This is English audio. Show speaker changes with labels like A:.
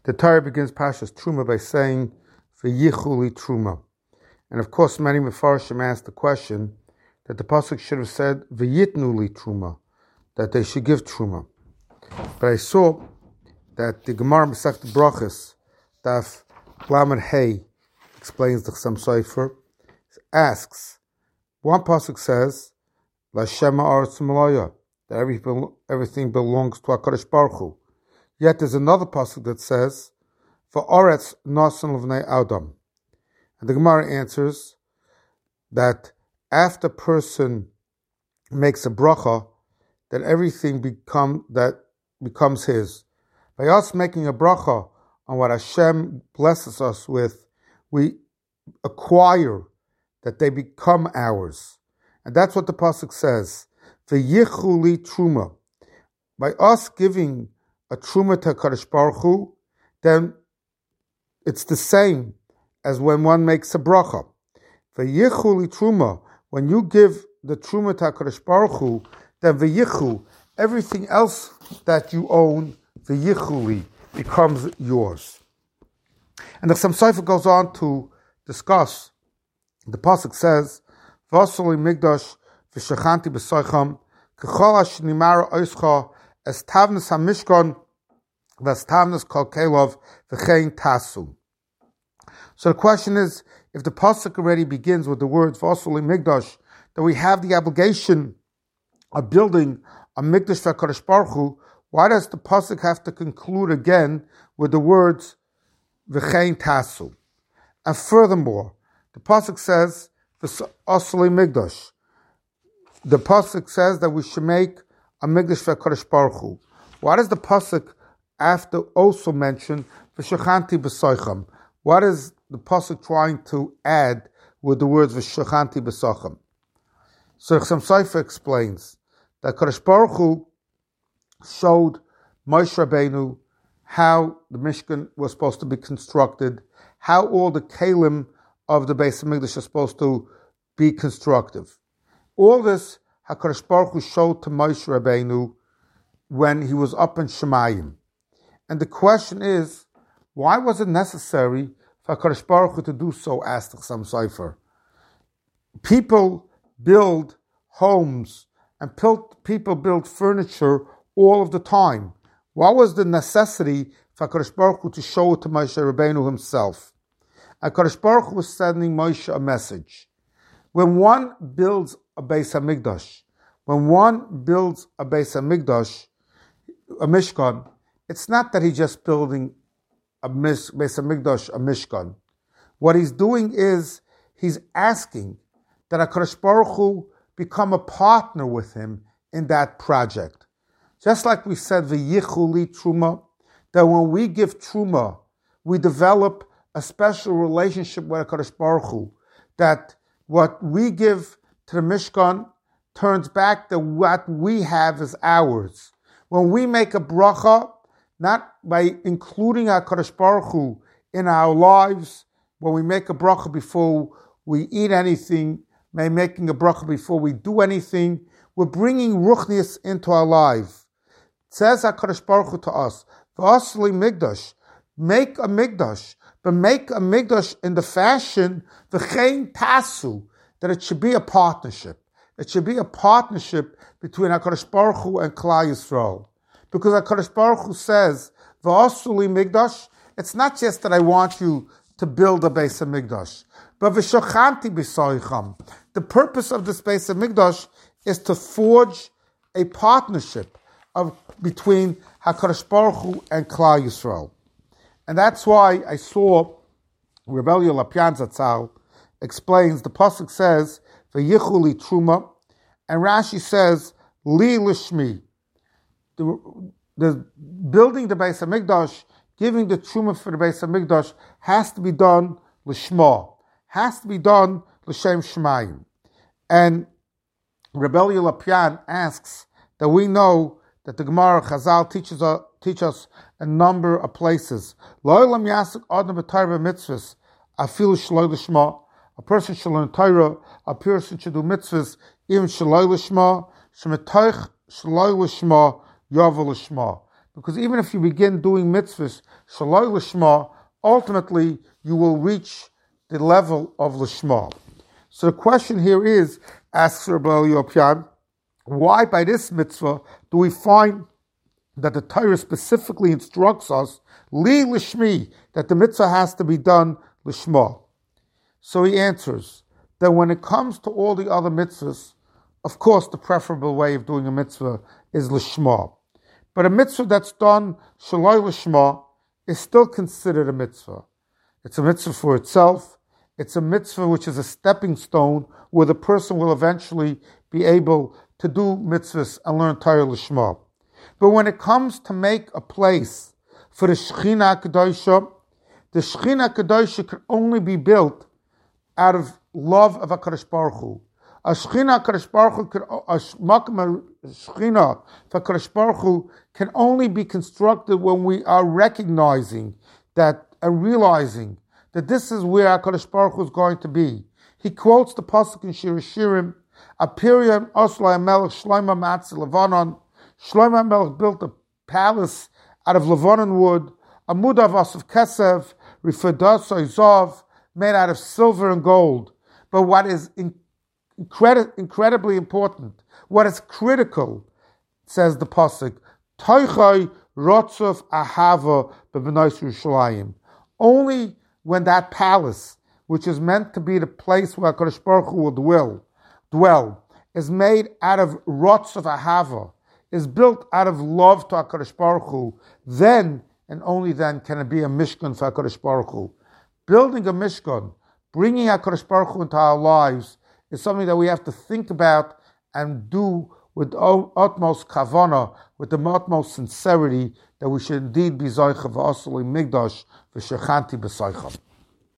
A: The Torah begins Parshas Truma by saying, "V'yichuli Truma," and of course, many Mefarshim asked the question that the pasuk should have said "V'yitnuli Truma," that they should give Truma. But I saw that the Gemara Masechet Brachos, Daf Lamed Hey, explains the Chassam Sofer, asks, one pasuk says, "L'Hashem ha'aretz u'malaya," that everything belongs to HaKadosh Baruch Hu. Yet there's another pasuk that says, "V'aretz nasan l'vnei Adam," and the Gemara answers that after a person makes a bracha, that everything becomes his. By us making a bracha on what Hashem blesses us with, we acquire that they become ours. And that's what the pasuk says. V'yichuli truma. By us giving a truma to HaKadosh Baruch Hu, then it's the same as when one makes a bracha. V'yichuli truma. When you give the truma to HaKadosh Baruch Hu, then v'yichu, everything else that you own, v'yichuli, becomes yours. And the Chassam Sofer goes on to discuss. The pasuk says, "V'asoli migdash v'shachanti b'soicham k'chol ha'shnimara oischa es tavnis hamishkon v'es tavnis kol kelov v'chein tasu." So the question is, if the pasuk already begins with the words "V'asoli migdash," that we have the obligation of building a mikdash for HaKadosh Baruch Hu, why does the pasuk have to conclude again with the words "V'chein tasu"? And furthermore, the pasuk says "V'asoli migdash." The pasuk says that we should make a mikdash for HaKadosh Baruch Hu. Why does the pasuk after also mention "V'shachanti b'soicham"? What is the pasuk trying to add with the words "V'shachanti b'soicham"? So Chassam Sofer explains that HaKadosh Baruch Hu showed Moshe Rabbeinu how the Mishkan was supposed to be constructed, how all the kalim of the Beis HaMikdash are supposed to be constructive. All this HaKadosh Baruch Hu showed to Moshe Rabbeinu when he was up in Shemayim. And the question is, why was it necessary for HaKadosh Baruch Hu to do so, asked the Chassam Sofer. People build homes and people build furniture all of the time. What was the necessity for HaKadosh Baruch Hu to show it to Moshe Rabbeinu himself? HaKadosh Baruch Hu was sending Moshe a message. When one builds a Beis HaMikdash, a Mishkan, it's not that he's just building a Beis HaMikdash, a Mishkan. What he's doing is he's asking that HaKadosh Baruch Hu become a partner with him in that project. Just like we said, V'yichuli Truma, that when we give Truma, we develop a special relationship with HaKadosh Baruch Hu, that what we give to the Mishkan turns back that what we have is ours. When we make a bracha, not by including HaKadosh Baruch Hu in our lives, when we make a bracha before we eat anything, by making a bracha before we do anything, we're bringing ruchnius into our life. It says HaKadosh Baruch Hu to us, "V'asli migdash," make a migdash, but make a migdash in the fashion v'chein tasu, that it should be a partnership. It should be a partnership between HaKadosh Baruch Hu and Klal Yisrael. Because HaKadosh Baruch Hu says, "V'asli migdash," it's not just that I want you to build a Beis HaMikdash, but v'shachanti b'soicham. The purpose of this Beis HaMikdash is to forge a partnership between HaKadosh Baruch Hu and Klal Yisrael. And that's why I saw Rebbe Lopian Zatzal explains, the pasuk says, "V'yichuli truma," and Rashi says, "Li lishmi." The building the Beis HaMikdash, giving the truma for the Beis HaMikdash has to be done lishma, has to be done l'shem shmayim. And Rebbe Lopian asks that we know that the Gemara Chazal teach us a number of places. Lo'olam yasik adam b'Torah mitzvahs afilu shloi l'shma. A person should learn Torah. A person should do mitzvahs even shloi l'shma. Shemetoich shloi l'shma yavel l'shma. because even if you begin doing mitzvahs, shaloi l'shma, ultimately you will reach the level of l'shma. So the question here is, asks Rabbi Yopian, why by this mitzvah do we find that the Torah specifically instructs us, li l'shmi, that the mitzvah has to be done l'shma? So he answers that when it comes to all the other mitzvahs, of course the preferable way of doing a mitzvah is l'shma. But a mitzvah that's done shaloi l'shma is still considered a mitzvah. It's a mitzvah for itself. It's a mitzvah which is a stepping stone where the person will eventually be able to do mitzvahs and learn Torah l'shma. But when it comes to make a place for the Shechina Kedosha, the Shechina Kedosha can only be built out of love of HaKadosh Baruch Hu. A Shechina HaKadosh Baruch Hu, a Shechina for HaKadosh Baruch Hu can only be constructed when we are recognizing that and realizing that this is where HaKadosh Baruch Hu is going to be. He quotes the pasuk in Shir Shirim, Apiriam Oslai Melech Shlomo Matzi Levanon. Shlomo Melech built a palace out of Levanon wood, a mudavas of kesev, rifadasai zav, made out of silver and gold. But what is incredibly important, what is critical, says the pasuk, Toichai rotzov ahava b'bnais Yerushalayim. Only when that palace, which is meant to be the place where HaKadosh Baruch Hu will dwell, is made out of rotzov ahava, is built out of love to HaKadosh Baruch Hu, then and only then can it be a Mishkan for HaKadosh Baruch Hu. Building a Mishkan, bringing HaKadosh Baruch Hu into our lives, is something that we have to think about and do with utmost kavana, with the utmost sincerity, that we should indeed be Zoicha v'asuli migdash v'shechanti b'soicha.